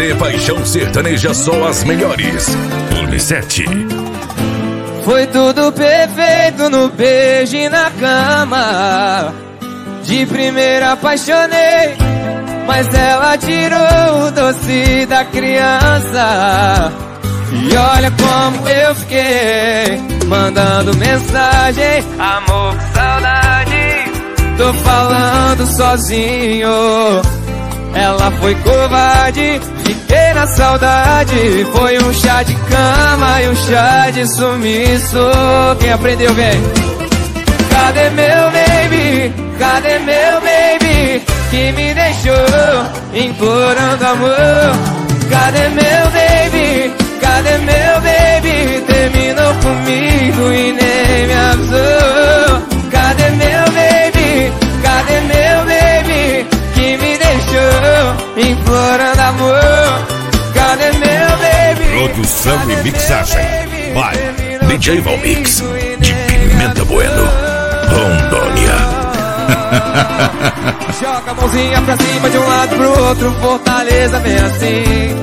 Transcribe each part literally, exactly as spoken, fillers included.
T Paixão Sertaneja, só as melhores. Turme sete. Foi tudo perfeito no beijo e na cama. De primeira apaixonei, mas ela tirou o doce da criança. E olha como eu fiquei, mandando mensagem: amor, que saudade, tô falando sozinho. Ela foi covarde, fiquei na saudade. Foi um chá de cama e um chá de sumiço. Quem aprendeu, vem. Cadê meu baby? Cadê meu baby? Que me deixou implorando amor. Cadê meu baby? Cadê meu baby? Terminou comigo e nem me avisou. Cadê meu baby? Cadê meu baby? Que me deixou implorando amor. Cadê meu baby? Produção e mixagem vai D J Valmix, de Pimenta Bueno, Rondônia. Joga a mãozinha pra cima de um lado pro outro, Fortaleza vem assim.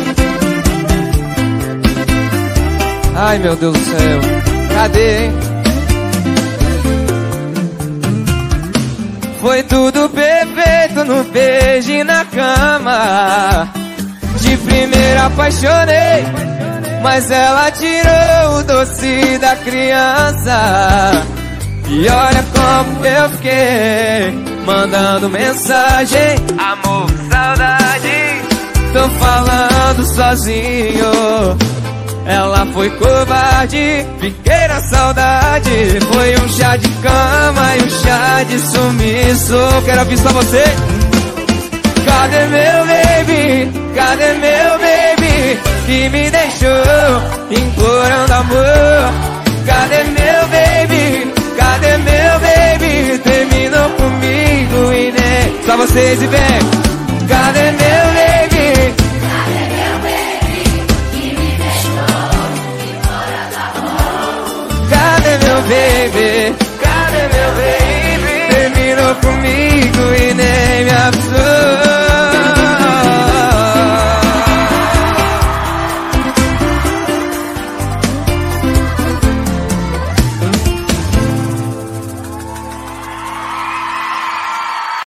Ai meu Deus do céu, cadê, hein? Foi tudo perfeito no beijo e na cama. De primeira apaixonei, mas ela tirou o doce da criança. E olha como eu fiquei, mandando mensagem: amor, que saudade, tô falando sozinho. Ela foi covarde, fiquei na saudade. Foi um chá de cama e um chá de sumiço. Quero ouvir só você. Cadê meu baby? Cadê meu baby? Que me deixou implorando amor. Cadê meu baby? Cadê meu baby? Terminou comigo e nem... Só vocês e vem. Cadê meu baby? Cadê meu baby? Que me deixou implorando amor. Cadê meu baby? Cadê meu baby? Terminou comigo e nem me avisou.